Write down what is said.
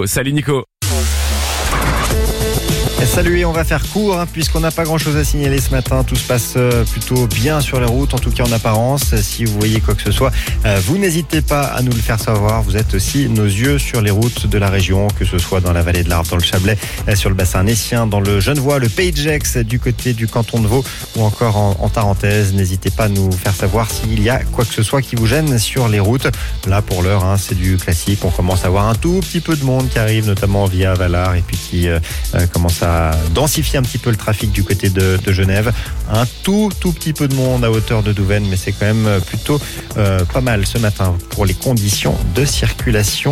Salut Nico. Salut, et on va faire court puisqu'on n'a pas grand chose à signaler ce matin. Tout se passe plutôt bien sur les routes, en tout cas en apparence. Si vous voyez quoi que ce soit, vous n'hésitez pas à nous le faire savoir. Vous êtes aussi nos yeux sur les routes de la région, que ce soit dans la vallée de l'Arve, dans le Chablais, sur le bassin nessien, dans le Genevois, le Pays de Gex, du côté du canton de Vaud ou encore en Tarentaise. N'hésitez pas à nous faire savoir s'il y a quoi que ce soit qui vous gêne sur les routes. Là, pour l'heure, c'est du classique. On commence à voir un tout petit peu de monde qui arrive, notamment via Valar, et puis qui commence à densifier un petit peu le trafic du côté de Genève. Un tout petit peu de monde à hauteur de Douvaine, mais c'est quand même plutôt pas mal ce matin pour les conditions de circulation.